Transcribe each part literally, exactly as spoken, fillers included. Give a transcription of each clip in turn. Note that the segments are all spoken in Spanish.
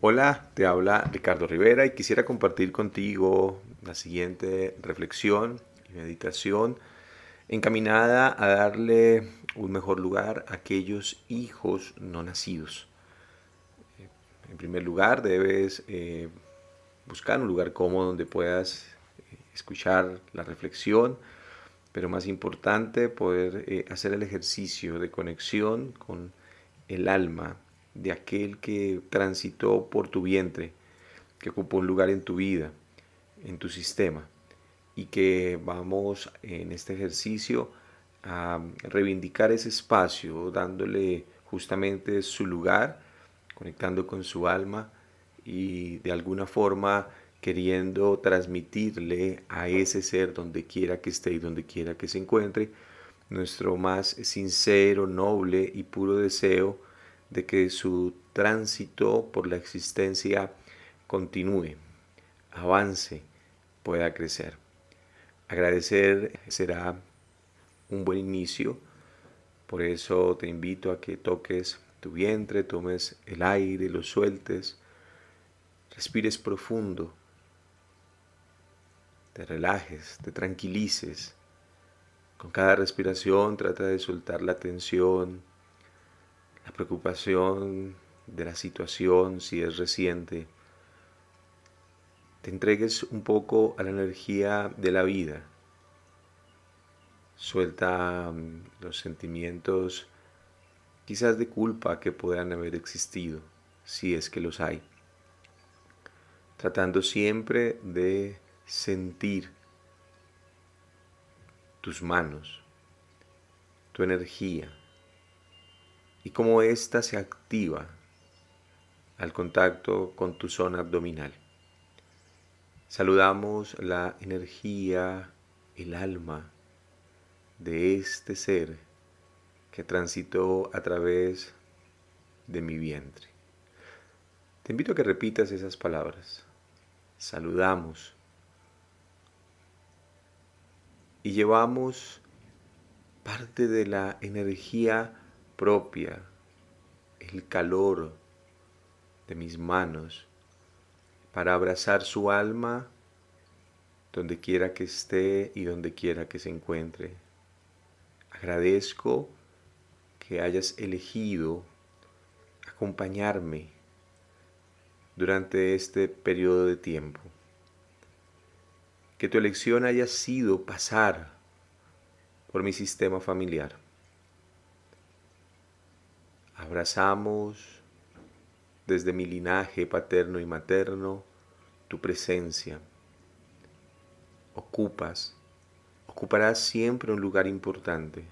Hola, te habla Ricardo Rivera y quisiera compartir contigo la siguiente reflexión y meditación encaminada a darle un mejor lugar a aquellos hijos no nacidos. En primer lugar, debes eh, buscar un lugar cómodo donde puedas eh, escuchar la reflexión, pero más importante, poder eh, hacer el ejercicio de conexión con el alma de aquel que transitó por tu vientre, que ocupó un lugar en tu vida, en tu sistema, y que vamos en este ejercicio a reivindicar ese espacio, dándole justamente su lugar, conectando con su alma y de alguna forma queriendo transmitirle a ese ser donde quiera que esté y donde quiera que se encuentre nuestro más sincero, noble y puro deseo de que su tránsito por la existencia continúe, avance, pueda crecer. Agradecer será un buen inicio, por eso te invito a que toques tu vientre, tomes el aire, lo sueltes, respires profundo, te relajes, te tranquilices. Con cada respiración trata de soltar la tensión, la preocupación de la situación si es reciente. Te entregues un poco a la energía de la vida. Suelta um, los sentimientos quizás de culpa que puedan haber existido, si es que los hay. Tratando siempre de sentir tus manos, tu energía y cómo ésta se activa al contacto con tu zona abdominal. Saludamos la energía, el alma de este ser que transitó a través de mi vientre. Te invito a que repitas esas palabras. Saludamos y llevamos parte de la energía propia, el calor de mis manos para abrazar su alma donde quiera que esté y donde quiera que se encuentre. Agradezco que hayas elegido acompañarme durante este periodo de tiempo. Que tu elección haya sido pasar por mi sistema familiar. Abrazamos desde mi linaje paterno y materno tu presencia. Ocupas, ocuparás siempre un lugar importante.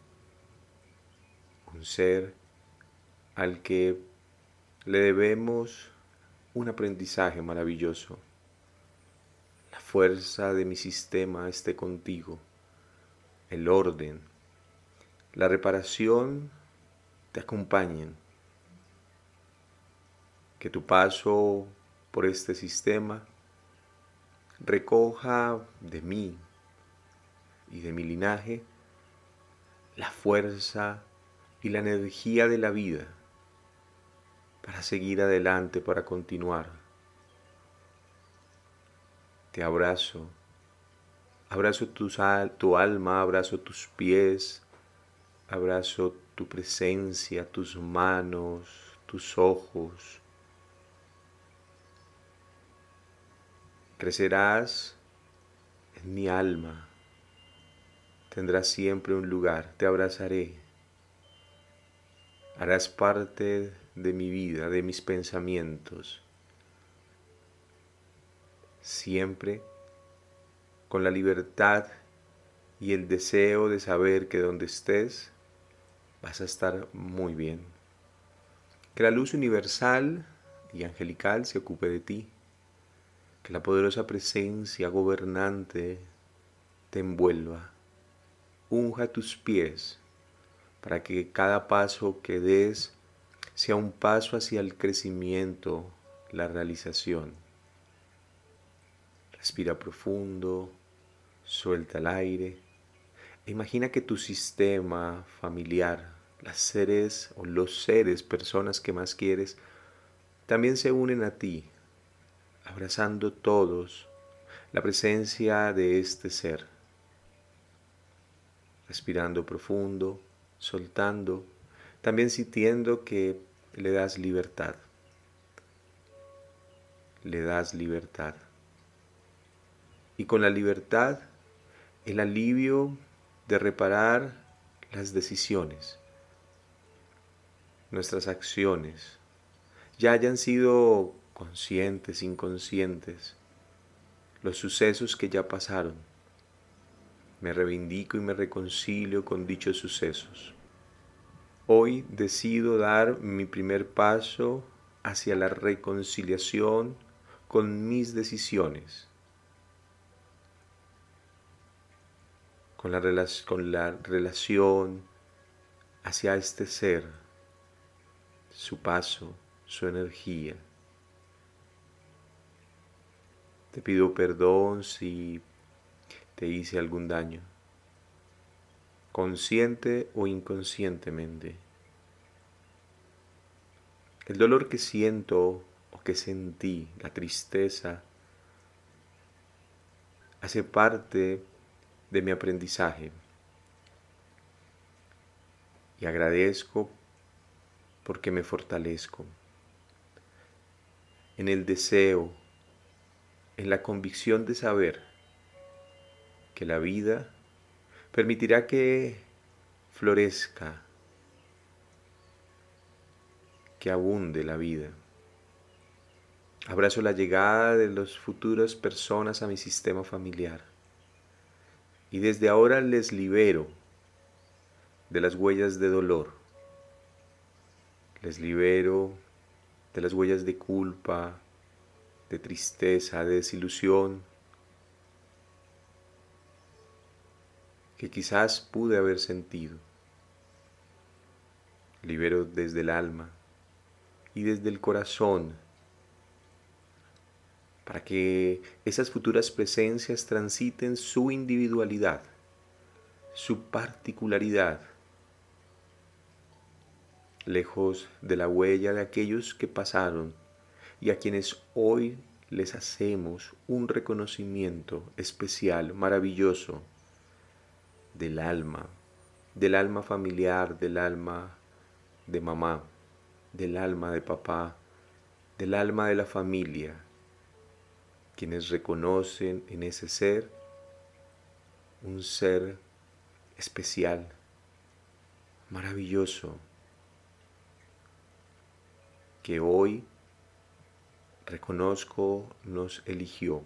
Un ser al que le debemos un aprendizaje maravilloso. La fuerza de mi sistema esté contigo. El orden, la reparación te acompañen. Que tu paso por este sistema recoja de mí y de mi linaje la fuerza y la energía de la vida para seguir adelante, para continuar. Te abrazo, abrazo tu, tu alma, abrazo tus pies, abrazo tu presencia, tus manos, tus ojos. Crecerás en mi alma, tendrás siempre un lugar, te abrazaré. Harás parte de mi vida, de mis pensamientos, siempre con la libertad y el deseo de saber que donde estés vas a estar muy bien. Que la luz universal y angelical se ocupe de ti. Que la poderosa presencia gobernante te envuelva. Unja tus pies para que cada paso que des sea un paso hacia el crecimiento, la realización. Respira profundo, suelta el aire. E imagina que tu sistema familiar, las seres o los seres, personas que más quieres, también se unen a ti, abrazando todos la presencia de este ser, respirando profundo, soltando, también sintiendo que le das libertad, le das libertad. Y con la libertad, el alivio de reparar las decisiones, nuestras acciones, ya hayan sido conscientes, inconscientes, los sucesos que ya pasaron. Me reivindico y me reconcilio con dichos sucesos. Hoy decido dar mi primer paso hacia la reconciliación con mis decisiones, con la, rela- con la relación hacia este ser, su paso, su energía. Te pido perdón si te hice algún daño, consciente o inconscientemente. El dolor que siento o que sentí, la tristeza, hace parte de mi aprendizaje. Y agradezco porque me fortalezco en el deseo, en la convicción de saber que la vida permitirá que florezca, que abunde la vida. Abrazo la llegada de las futuras personas a mi sistema familiar y desde ahora les libero de las huellas de dolor, les libero de las huellas de culpa, de tristeza, de desilusión que quizás pude haber sentido. Libero desde el alma y desde el corazón para que esas futuras presencias transiten su individualidad, su particularidad, lejos de la huella de aquellos que pasaron y a quienes hoy les hacemos un reconocimiento especial, maravilloso, del alma, del alma familiar, del alma de mamá, del alma de papá, del alma de la familia, quienes reconocen en ese ser un ser especial, maravilloso, que hoy reconozco nos eligió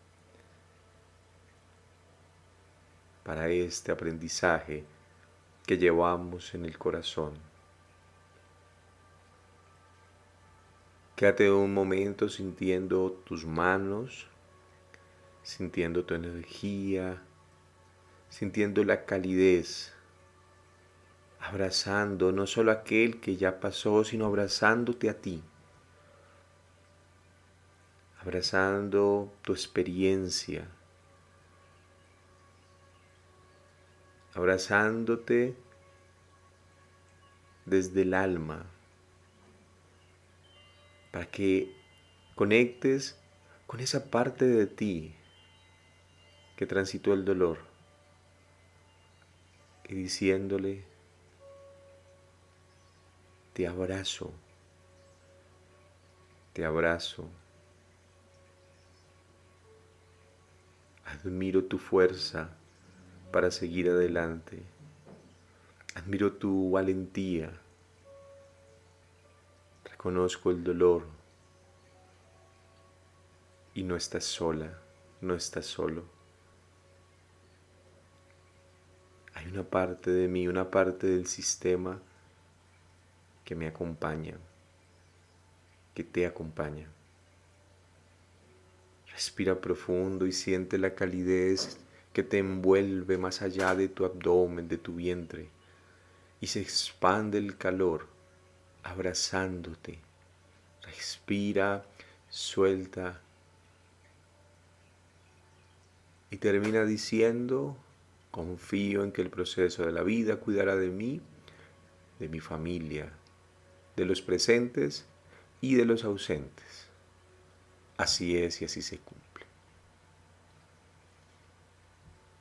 para este aprendizaje que llevamos en el corazón. Quédate un momento sintiendo tus manos, sintiendo tu energía, sintiendo la calidez, abrazando no solo aquel que ya pasó, sino abrazándote a ti, abrazando tu experiencia, abrazándote desde el alma, para que conectes con esa parte de ti que transitó el dolor y diciéndole, te abrazo, te abrazo, admiro tu fuerza para seguir adelante, admiro tu valentía, reconozco el dolor y no estás sola, no estás solo. Hay una parte de mí, una parte del sistema que me acompaña, que te acompaña. Respira profundo y siente la calidez que te envuelve más allá de tu abdomen, de tu vientre, y se expande el calor abrazándote. Respira, suelta y termina diciendo, confío en que el proceso de la vida cuidará de mí, de mi familia, de los presentes y de los ausentes. Así es y así se cumple.